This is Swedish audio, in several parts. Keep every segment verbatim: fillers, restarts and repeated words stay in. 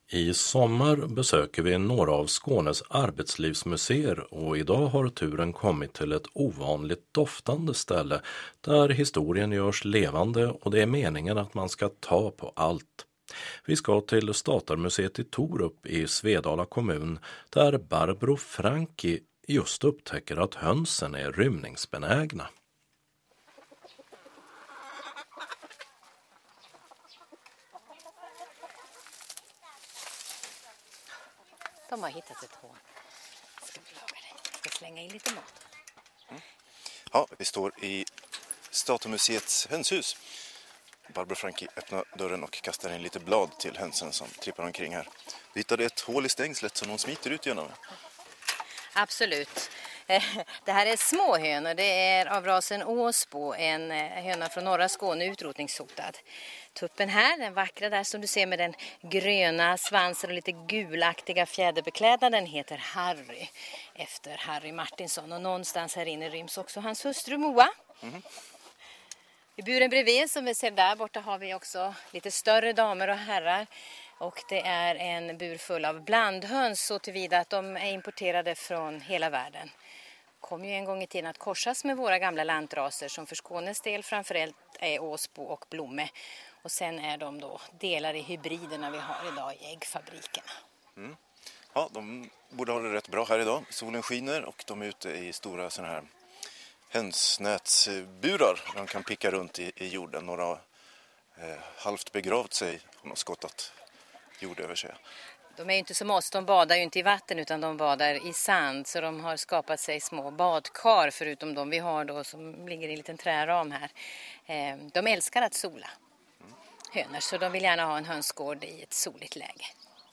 I sommar besöker vi några av Skånes arbetslivsmuseer och idag har turen kommit till ett ovanligt doftande ställe där historien görs levande och det är meningen att man ska ta på allt. Vi ska till Statarmuseet i Torup i Svedala kommun där Barbro Franki just upptäcker att hönsen är rymningsbenägna. De har hittat ett hål. Ska vi laga det? Ska slänga in lite mat. Mm. Ja, vi står i Statarmuseets hönshus. Barbro Franki öppnar dörren och kastar in lite blad till hönsen som trippar omkring här. Vi hittade ett hål i stängslet som de smiter ut genom. Absolut. Det här är små hönor. Det är av rasen Åsbo, en höna från norra Skåne, utrotningshotad. Tuppen här, den vackra där som du ser med den gröna svansen och lite gulaktiga fjäderbeklädnaden, heter Harry. Efter Harry Martinsson. Och någonstans här inne ryms också hans hustru Moa. Mm. I buren bredvid som vi ser där borta har vi också lite större damer och herrar. Och det är en bur full av blandhöns så tillvida att de är importerade från hela världen. Kom ju en gång i tiden att korsas med våra gamla lantraser som för Skånes del framförallt är Åsbo och Blomme. Och sen är de då delar i hybriderna vi har idag i äggfabrikerna. Mm. Ja, de borde ha det rätt bra här idag. Solen skiner och de är ute i stora såna här hönsnätsburar. De kan picka runt i, i jorden. Några har eh, halvt begravt sig och har skottat jord över sig. De är ju inte som oss, de badar ju inte i vatten utan de badar i sand. Så de har skapat sig små badkar förutom de vi har då som ligger i en liten träram här. Eh, de älskar att sola. Mm. Hönor, så de vill gärna ha en hönsgård i ett soligt läge.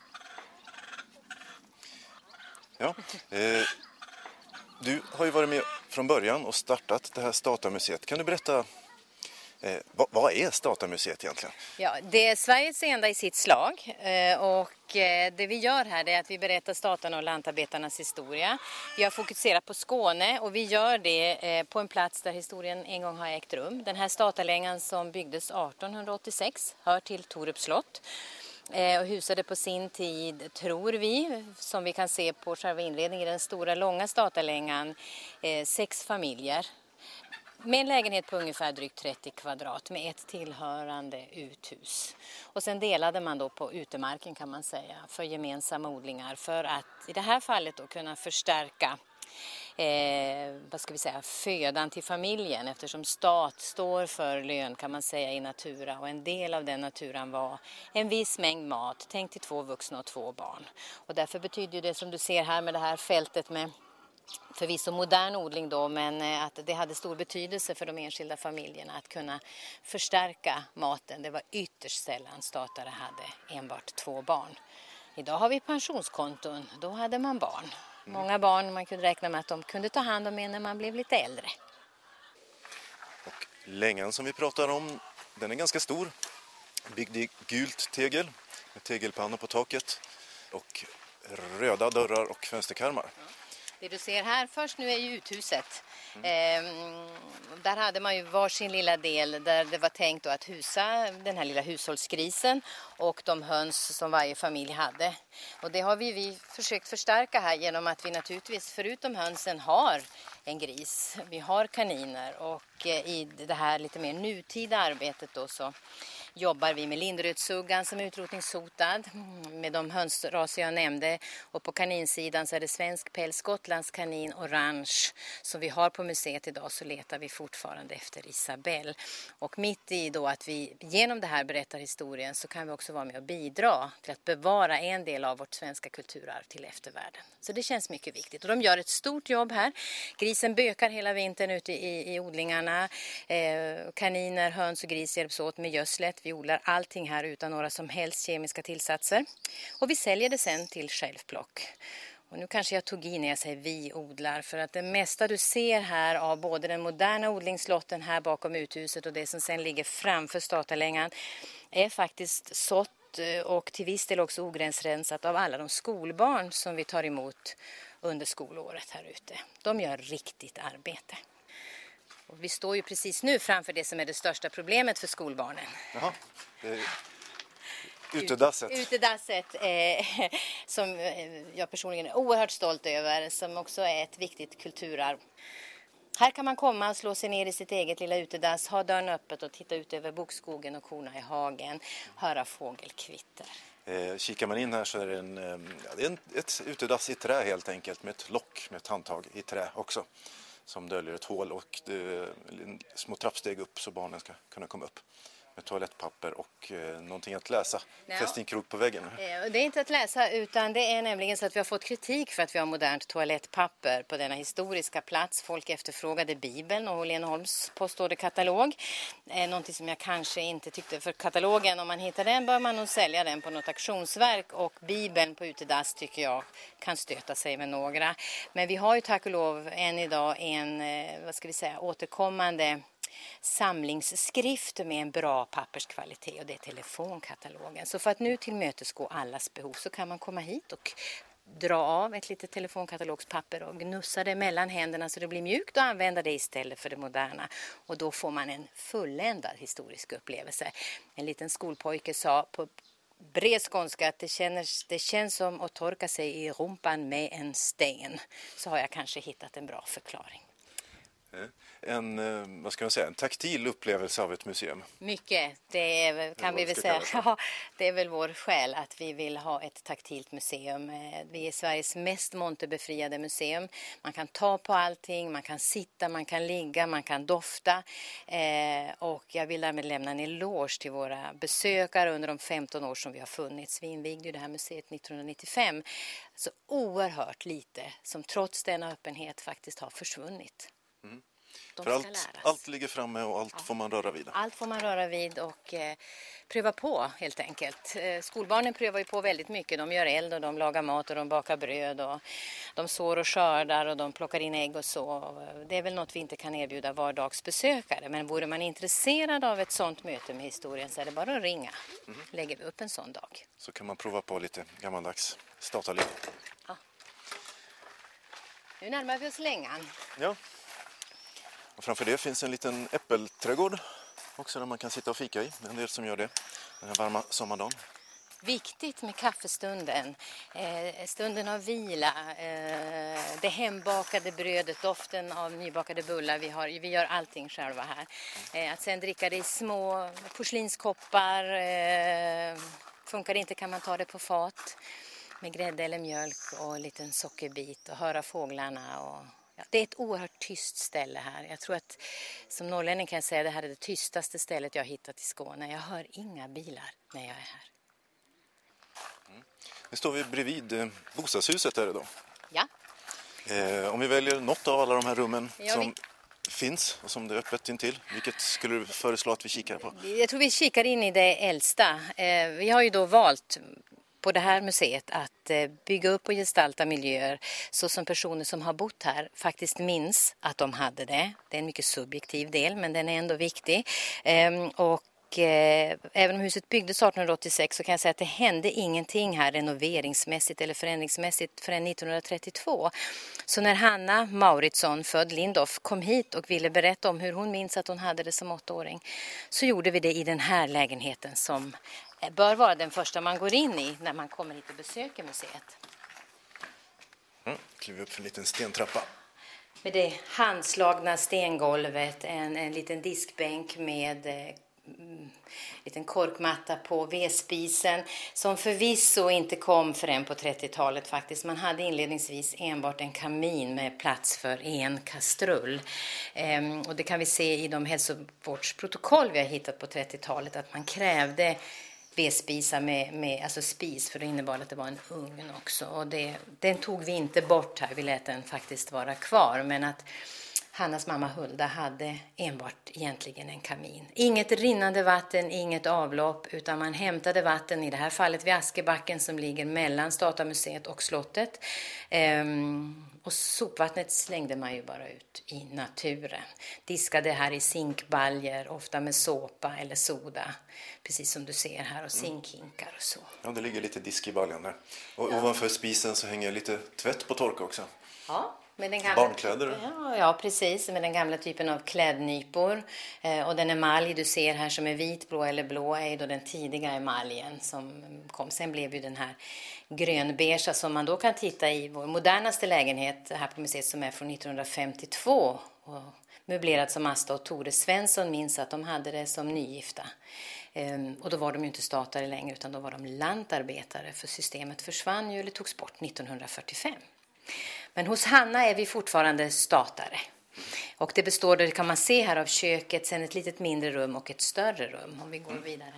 Ja, eh, du har ju varit med från början och startat det här Statarmuseet. Kan du berätta, eh, vad, vad är Statarmuseet egentligen? Ja, det är Sveriges enda i sitt slag eh, och eh, det vi gör här är att vi berättar statarna och lantarbetarnas historia. Vi har fokuserat på Skåne och vi gör det eh, på en plats där historien en gång har ägt rum. Den här statarlängan som byggdes arton åttiosex hör till Torups slott. Och husade på sin tid, tror vi, som vi kan se på själva inredningen i den stora långa statarlängan, eh, sex familjer. Med en lägenhet på ungefär drygt trettio kvadrat med ett tillhörande uthus. Och sen delade man då på utemarken kan man säga för gemensamma odlingar för att i det här fallet då kunna förstärka Eh, vad ska vi säga, födan till familjen eftersom stat står för lön kan man säga i natura och en del av den naturan var en viss mängd mat, tänk till två vuxna och två barn. Och därför betyder det som du ser här med det här fältet med förvisso modern odling då men att det hade stor betydelse för de enskilda familjerna att kunna förstärka maten. Det var ytterst sällan statare hade enbart två barn. Idag har vi pensionskonton, då hade man barn. Många barn, man kunde räkna med att de kunde ta hand om en när man blev lite äldre. Och längan som vi pratar om, den är ganska stor. Byggd i gult tegel med tegelpannor på taket och röda dörrar och fönsterkarmar. Det du ser här först nu är ju uthuset. Mm. Ehm, där hade man ju varsin lilla del där det var tänkt då att husa den här lilla hushållsgrisen och de höns som varje familj hade. Och det har vi, vi försökt förstärka här genom att vi naturligtvis förutom hönsen har en gris. Vi har kaniner och i det här lite mer nutida arbetet då så jobbar vi med lindrödssuggan som är utrotningshotad med de hönsraser jag nämnde och på kaninsidan så är det svensk päls, Gotlands kanin, orange som vi har på museet idag så letar vi fortfarande efter Isabelle och mitt i då att vi genom det här berättar historien så kan vi också vara med och bidra till att bevara en del av vårt svenska kulturarv till eftervärlden. Så det känns mycket viktigt och de gör ett stort jobb här. Grisen bökar hela vintern ute i, i odlingarna, eh, kaniner, höns och gris hjälps åt med gödslet. Vi odlar allting här utan några som helst kemiska tillsatser. Och vi säljer det sen till självplock. Och nu kanske jag tog i när jag säger vi odlar. För att det mesta du ser här av både den moderna odlingslotten här bakom uthuset och det som sen ligger framför statarlängan är faktiskt sått och till viss del också ogränsrensat av alla de skolbarn som vi tar emot under skolåret här ute. De gör riktigt arbete. Och vi står ju precis nu framför det som är det största problemet för skolbarnen. Jaha, det, Utedasset. Utedasset eh, som jag personligen är oerhört stolt över, som också är ett viktigt kulturarv. Här kan man komma och slå sig ner i sitt eget lilla utedass, ha dörren öppet och titta ut över bokskogen och korna i hagen, höra fågelkvitter. Eh, kikar man in här så är det, en, eh, ja, det är en, ett utedass i trä helt enkelt, med ett lock med ett handtag i trä också, som döljer ett hål och det, små trappsteg upp så barnen ska kunna komma upp. Med toalettpapper och eh, någonting att läsa. No. Fästingkrok på väggen. Eh, Det är inte att läsa, utan det är nämligen så att vi har fått kritik för att vi har modernt toalettpapper på denna historiska plats. Folk efterfrågade Bibeln och Åhlén & Holms postorderkatalog. Eh, någonting som jag kanske inte tyckte, för katalogen, om man hittar den bör man nog sälja den på något auktionsverk, och Bibeln på utedass tycker jag kan stöta sig med några. Men vi har ju tack och lov än idag en, eh, vad ska vi säga, återkommande samlingsskrift med en bra papperskvalitet, och det är telefonkatalogen. Så för att nu tillmötesgå allas behov så kan man komma hit och dra av ett litet telefonkatalogspapper och gnussa det mellan händerna så det blir mjukt och använda det istället för det moderna. Och då får man en fulländad historisk upplevelse. En liten skolpojke sa på bred skånska att det, känner, det känns som att torka sig i rumpan med en sten. Så har jag kanske hittat en bra förklaring. En, vad ska man säga, en taktil upplevelse av ett museum. Mycket, det är, kan vi väl säga. Ja, det är väl vår skäl att vi vill ha ett taktilt museum. Vi är Sveriges mest monterbefriade museum. Man kan ta på allting, man kan sitta, man kan ligga, man kan dofta. Eh, och jag vill därmed lämna en eloge till våra besökare under de femton år som vi har funnits. Vi invigde ju det här museet nittonhundranittiofem. Så oerhört lite som trots denna öppenhet faktiskt har försvunnit. Mm. För allt, allt ligger framme och allt ja. får man röra vid. Allt får man röra vid och eh, pröva på helt enkelt. Eh, skolbarnen prövar ju på väldigt mycket. De gör eld och de lagar mat och de bakar bröd och de sår och skördar och de plockar in ägg och så. Det är väl något vi inte kan erbjuda vardagsbesökare. Men vore man intresserad av ett sånt möte med historien så är det bara att ringa. Mm. Lägger vi upp en sån dag. Så kan man prova på lite gammaldags statarliv. Ja. Nu närmar vi oss Längan. Ja. Och framför det finns en liten äppelträdgård också där man kan sitta och fika i. En del som gör det den här varma sommardagen. Viktigt med kaffestunden, eh, stunden av vila, eh, det hembakade brödet, doften av nybakade bullar. Vi, har, vi gör allting själva här. Eh, att sen dricka det i små porslinskoppar, eh, funkar det inte kan man ta det på fat med grädde eller mjölk och en liten sockerbit och höra fåglarna och... Ja, det är ett oerhört tyst ställe här. Jag tror att som norrlänning kan jag säga att det här är det tystaste stället jag har hittat i Skåne. Jag hör inga bilar när jag är här. Mm. Nu står vi bredvid eh, bostadshuset här idag. Ja. Eh, om vi väljer något av alla de här rummen ja, som vi... finns och som det är öppet intill, vilket skulle du föreslå att vi kikar på? Jag tror vi kikar in i det äldsta. Eh, vi har ju då valt... på det här museet att bygga upp och gestalta miljöer så som personer som har bott här faktiskt minns att de hade det. Det är en mycket subjektiv del men den är ändå viktig. Och även om huset byggdes arton åttiosex så kan jag säga att det hände ingenting här renoveringsmässigt eller förändringsmässigt förrän nittonhundratrettiotvå. Så när Hanna Mauritsson, född Lindorff, kom hit och ville berätta om hur hon minns att hon hade det som åttaåring så gjorde vi det i den här lägenheten som bör vara den första man går in i när man kommer hit och besöker museet. Mm, kliver upp för en liten stentrappa. Med det handslagna stengolvet, en, en liten diskbänk med en mm, liten korkmatta på vedspisen som förvisso inte kom förrän på trettiotalet faktiskt. Man hade inledningsvis enbart en kamin med plats för en kastrull. Ehm, och det kan vi se i de hälsovårdsprotokoll vi har hittat på trettiotalet att man krävde vedspisar med, med alltså spis för det innebar att det var en ugn också. Och det, den tog vi inte bort här, vi lät den faktiskt vara kvar. Men att Hannas mamma Hulda hade enbart egentligen en kamin. Inget rinnande vatten, inget avlopp utan man hämtade vatten i det här fallet vid Askebacken som ligger mellan Statamuseet och slottet. Ehm, och sopvattnet slängde man ju bara ut i naturen. Diskade här i zinkbaljer, ofta med såpa eller soda. Precis som du ser här och zinkhinkar och så. Ja, det ligger lite disk i baljan där. Och ja. Ovanför spisen så hänger lite tvätt på torka också. Ja. Med den gamla, barnkläder? Ja, ja, precis. Med den gamla typen av klädnypor. Eh, och den emalj du ser här som är vit, blå eller blå är ju då den tidiga emaljen som kom. Sen blev ju den här grönbeige som man då kan titta i vår modernaste lägenhet här på museet som är från nittonhundrafemtiotvå. Och möblerad som Asta och Tore Svensson minns att de hade det som nygifta. Ehm, och då var de ju inte statare längre utan då var de lantarbetare för systemet försvann ju eller togs bort nittonhundrafyrtiofem. Men hos Hanna är vi fortfarande statare. Och det består, det kan man se här, av köket, sen ett litet mindre rum och ett större rum om vi går vidare.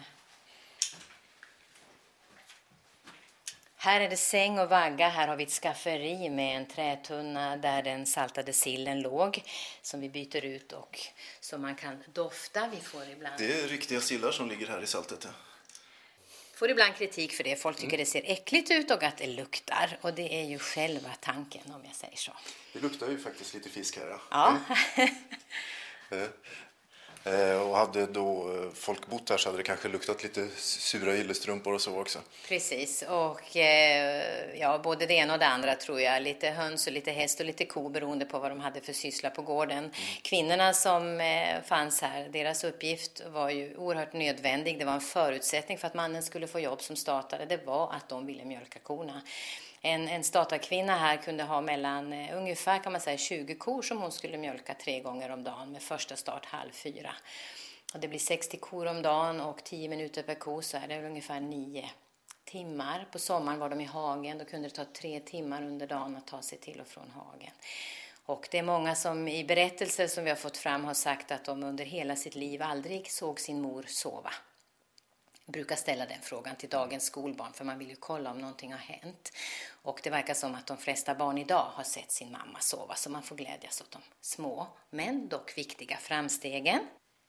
Här är det säng och vagga. Här har vi ett skafferi med en trätunna där den saltade sillen låg som vi byter ut och som man kan dofta. Vi får ibland... Det är riktiga sillar som ligger här i saltet. Ja. Får ibland kritik för det. Folk tycker mm. det ser äckligt ut och att det luktar. Och det är ju själva tanken om jag säger så. Det luktar ju faktiskt lite fisk här. Ja. Ja. Mm. Och hade då folk bott här så hade det kanske luktat lite sura yllestrumpor och så också. Precis, och ja, både det ena och det andra tror jag. Lite höns och lite häst och lite ko beroende på vad de hade för syssla på gården. Mm. Kvinnorna som fanns här, deras uppgift var ju oerhört nödvändig. Det var en förutsättning för att mannen skulle få jobb som statare. Det var att de ville mjölka korna. En, en statarkvinna här kunde ha mellan eh, ungefär kan man säga tjugo kor som hon skulle mjölka tre gånger om dagen med första start halv fyra. Och det blir sextio kor om dagen och tio minuter per ko så är det ungefär nio timmar. På sommaren var de i hagen, då kunde det ta tre timmar under dagen att ta sig till och från hagen. Och det är många som i berättelser som vi har fått fram har sagt att de under hela sitt liv aldrig såg sin mor sova. Jag brukar ställa den frågan till dagens skolbarn för man vill ju kolla om någonting har hänt. Och det verkar som att de flesta barn idag har sett sin mamma sova så man får glädjas åt de små men dock viktiga framstegen.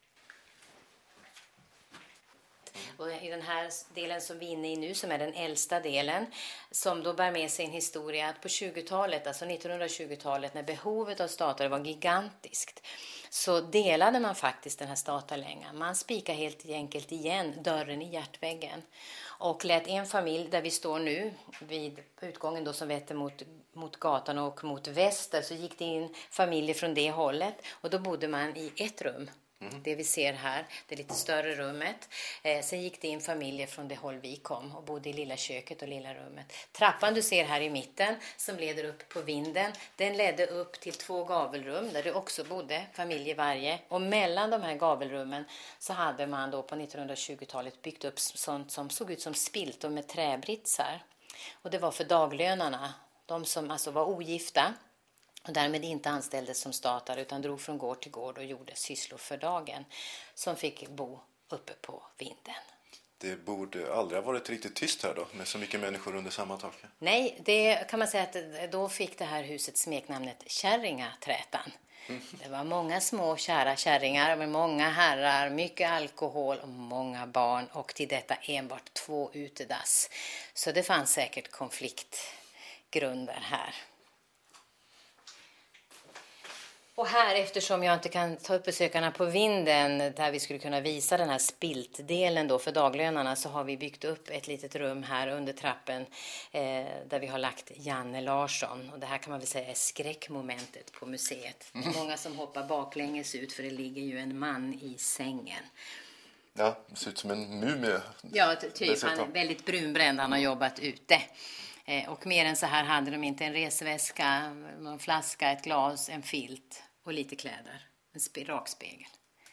Och i den här delen som vi är inne i nu som är den äldsta delen som då bär med sig en historia att på tjugotalet, alltså nittonhundratjugotalet när behovet av statare var gigantiskt så delade man faktiskt den här statarlängan. Man spikade helt enkelt igen dörren i hjärtväggen och lät en familj där vi står nu vid utgången då som vetter mot, mot gatan och mot väster så gick det in familjer från det hållet och då bodde man i ett rum. Mm. Det vi ser här, det lite större rummet. Eh, sen gick det in familjer från det håll vi kom och bodde i lilla köket och lilla rummet. Trappan du ser här i mitten som leder upp på vinden, den ledde upp till två gavelrum där det också bodde familjer varje. Och mellan de här gavelrummen så hade man då på nittonhundratjugotalet byggt upp sånt som såg ut som spiltor med träbritsar. Och det var för daglönarna, de som alltså var ogifta. Och därmed inte anställdes som statare utan drog från gård till gård och gjorde sysslor för dagen som fick bo uppe på vinden. Det borde aldrig ha varit riktigt tyst här då med så mycket människor under samma tak. Nej, det kan man säga att då fick det här huset smeknamnet Kärringaträtan. Mm. Det var många små kära kärringar med många herrar, mycket alkohol och många barn och till detta enbart två utedass. Så det fanns säkert konfliktgrunder här. Och här, eftersom jag inte kan ta upp besökarna på vinden där vi skulle kunna visa den här spiltdelen då för daglönarna så har vi byggt upp ett litet rum här under trappen eh, där vi har lagt Janne Larsson. Och det här kan man väl säga är skräckmomentet på museet. Mm. Många som hoppar baklänges ut för det ligger ju en man i sängen. Ja, det ser ut som en mumie. Ja, typ. Han är väldigt brunbränd, han har jobbat ute. Och mer än så här hade de inte en resväska, någon flaska, ett glas, en filt och lite kläder. En rakspegel.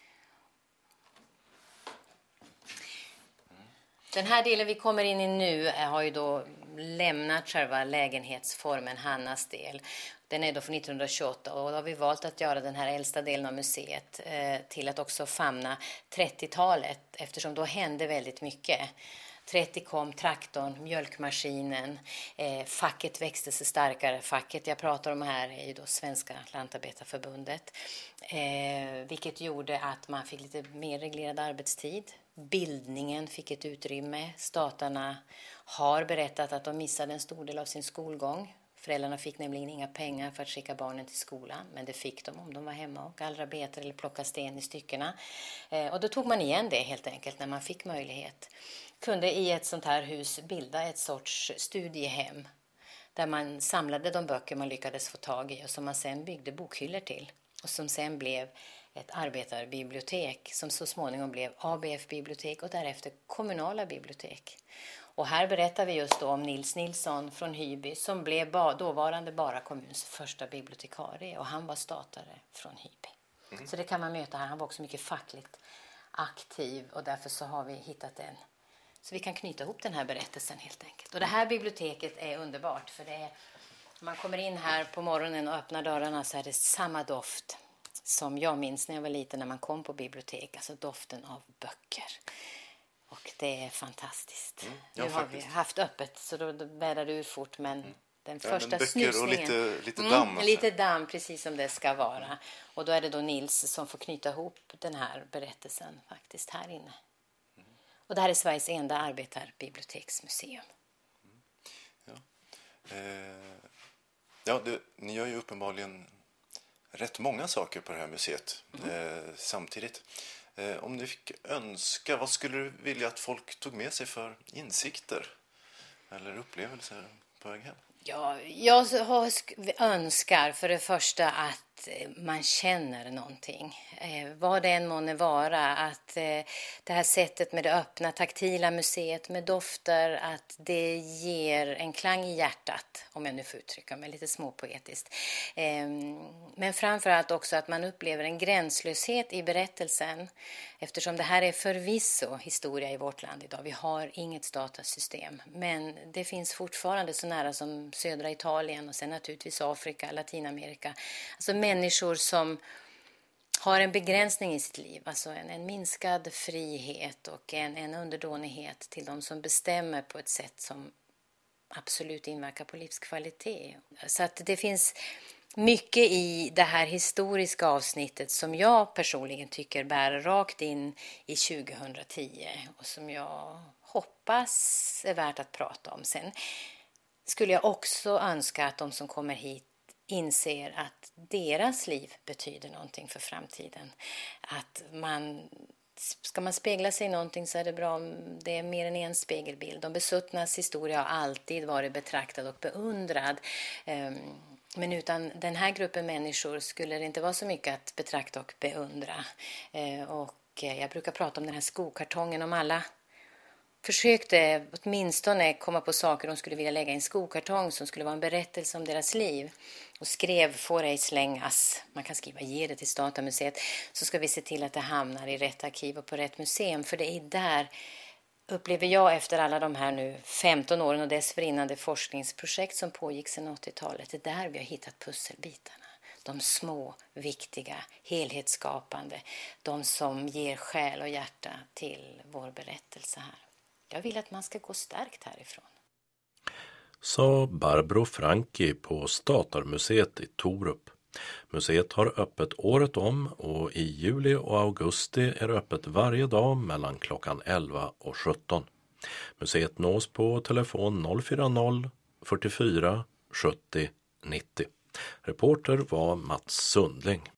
Den här delen vi kommer in i nu har ju då lämnat själva lägenhetsformen, Hannas del. Den är då från nittonhundratjugoåtta och då har vi valt att göra den här äldsta delen av museet eh, till att också famna trettiotalet eftersom då hände väldigt mycket. trettio kom traktorn, mjölkmaskinen, eh, facket växte sig starkare. Facket jag pratar om här är ju då Svenska Lantarbetarförbundet. Eh, vilket gjorde att man fick lite mer reglerad arbetstid. Bildningen fick ett utrymme. Statarna har berättat att de missade en stor del av sin skolgång. Föräldrarna fick nämligen inga pengar för att skicka barnen till skolan. Men det fick de om de var hemma och gallra betor eller plocka sten i styckena. Eh, och då tog man igen det helt enkelt när man fick möjlighet. Kunde i ett sånt här hus bilda ett sorts studiehem. där man samlade de böcker man lyckades få tag i och som man sen byggde bokhyllor till. Och som sen blev ett arbetarbibliotek som så småningom blev A B F-bibliotek och därefter kommunala bibliotek. Och här berättar vi just då om Nils Nilsson från Hyby som blev dåvarande Bara kommuns första bibliotekarie och han var statare från Hyby. Mm. Så det kan man möta här. Han var också mycket fackligt aktiv och därför så har vi hittat en. Så vi kan knyta ihop den här berättelsen helt enkelt. Och det här biblioteket är underbart för det är, man kommer in här på morgonen och öppnar dörrarna så är det samma doft som jag minns när jag var liten när man kom på bibliotek. Alltså doften av böcker. Och det är fantastiskt. Mm, ja, nu har faktiskt. Vi haft öppet så då bäddar det ur fort men mm. den ja, första men snusningen. Och lite, lite damm. Mm, lite damm precis som det ska vara. Mm. Och då är det då Nils som får knyta ihop den här berättelsen faktiskt här inne. Mm. Och det här är Sveriges enda arbetarbiblioteksmuseum. Mm. Ja, eh, ja det, ni gör ju uppenbarligen rätt många saker på det här museet mm. eh, samtidigt. Eh, om ni fick önska, vad skulle du vilja att folk tog med sig för insikter eller upplevelser på väg hem? Ja, jag har, önskar för det första att man känner någonting. Eh, vad det än månne vara. Att eh, det här sättet med det öppna, taktila museet med dofter, att det ger en klang i hjärtat, om jag nu får uttrycka mig lite småpoetiskt. Eh, men framförallt också att man upplever en gränslöshet i berättelsen. Eftersom det här är förvisso historia i vårt land idag. Vi har inget datasystem. Men det finns fortfarande så nära som södra Italien och sen naturligtvis Afrika, Latinamerika. Alltså människor som har en begränsning i sitt liv. Alltså en, en minskad frihet och en, en underdånighet till de som bestämmer på ett sätt som absolut inverkar på livskvalitet. Så att det finns mycket i det här historiska avsnittet som jag personligen tycker bär rakt in i tjugohundratio och som jag hoppas är värt att prata om. Sen skulle jag också önska att de som kommer hit inser att deras liv betyder någonting för framtiden. Att man, ska man spegla sig i någonting så är det bra om det är mer än en spegelbild. De besuttnas historia har alltid varit betraktad och beundrad. Men utan den här gruppen människor skulle det inte vara så mycket att betrakta och beundra. Och jag brukar prata om den här skokartongen, om alla försökte åtminstone komma på saker de skulle vilja lägga i en skokartong som skulle vara en berättelse om deras liv och skrev får ej slängas, man kan skriva ge det till Statamuseet, så ska vi se till att det hamnar i rätt arkiv och på rätt museum, för det är där upplever jag efter alla de här nu femton åren och dessförinnan det forskningsprojekt som pågick sedan åttiotalet, det är där vi har hittat pusselbitarna. De små, viktiga, helhetsskapande, de som ger själ och hjärta till vår berättelse här. Jag vill att man ska gå stärkt härifrån. Sa Barbro Franki på Statarmuseet i Torup. Museet har öppet året om och i juli och augusti är det öppet varje dag mellan klockan elva och sjutton. Museet nås på telefon noll fyra noll fyrtiofyra sjuttio nittio. Reporter var Mats Sundling.